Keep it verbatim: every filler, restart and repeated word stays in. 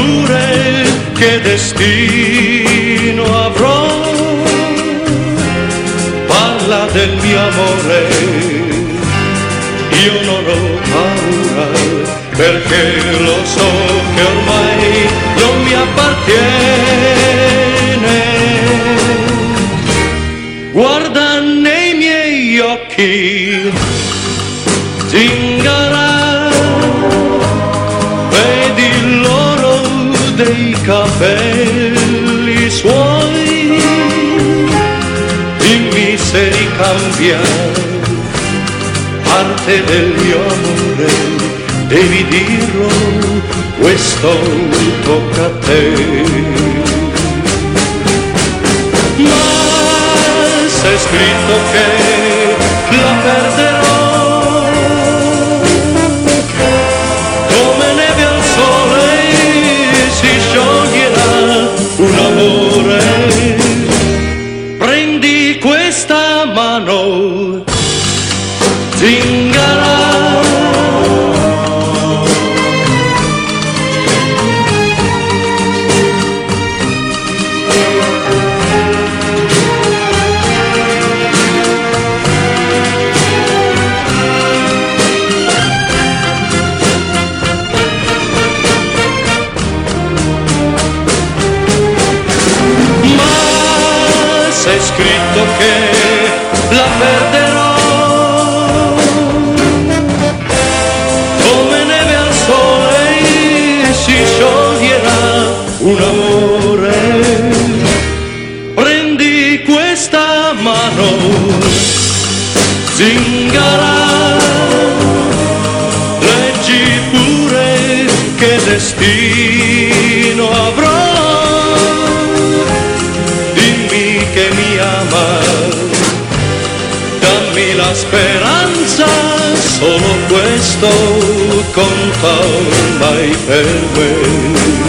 pure che destino avrò. Parla del mio amore, io non ho paura, perché lo so che ormai non mi appartiene. Guarda nei miei occhi, zingara, vedi l'oro dei capelli suoi, dimmi se ricambia parte del mio amore, devi dirlo, questo tocca a te. Ma c'è scritto che la perderò, come neve al sole si scioglierà un amore. Prendi questa mano, zingara, c'è scritto che la perderò, come neve al sole si scioglierà un amore. Prendi questa mano, zingara, leggi pure che destino avrò. Che mi ama, dammi la speranza, solo questo conta ormai per me.